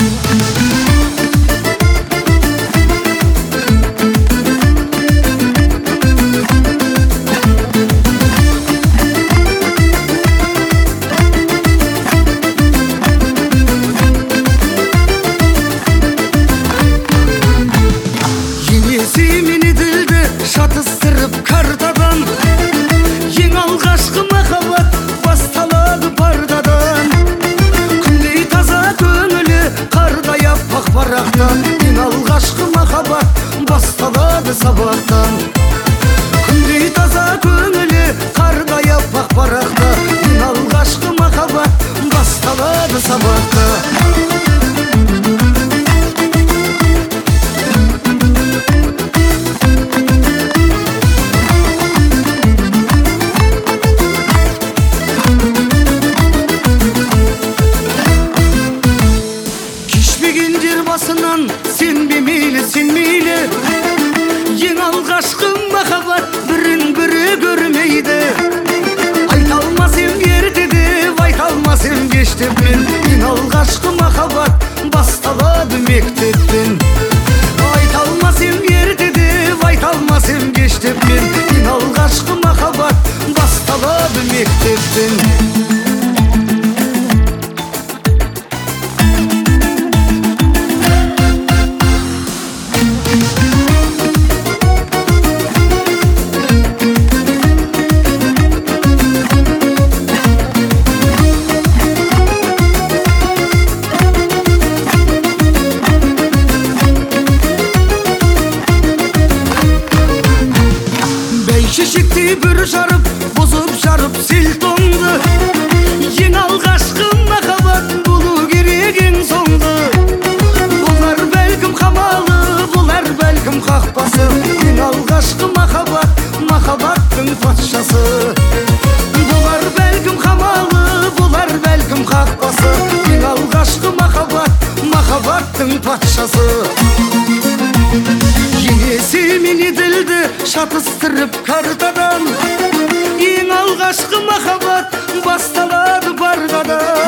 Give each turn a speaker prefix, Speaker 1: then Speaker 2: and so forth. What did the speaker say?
Speaker 1: Семені ділді шатыстырып картадан, ең алғашқы махаббат басталады пардадан. Күндей таза көңілі қардай аппақ парақтан, ең алғашқы махаббат басталады сабақтан. Күндей таза көңілі қардай аппақ парақтан, ең алғашқы махаббат басталады сабақтан. Басынан сенбе мейлі, сен мейлі, ең алғашқы махаббат бірін-бірі көрмейді. Айта алмас ем ерте деп, айта алмас ем кеш деп мен, ең алғашқы махаббат басталады мектептен. Айта алмас ем ерте деп, айта алмас ем кеш деп мен, ең алғашқы махаббат басталады мектептен. Шешектей бір жарып, бұзып жарып сел тоңды. Ең алғашқы махаббат болу керек ең соңғы. Бұлар бәлкім қамалы, бұлар бәлкім қақпасы. Ең алғашқы махаббат, махаббаттың патшасы. Бұлар бәлкім қамалы, бұлар бәлкім қақпасы. Ең алғашқы махаббат, махаббаттың патшасы. Семені ділді шатыстырып картадан, ең алғашқы махаббат басталады пардадан.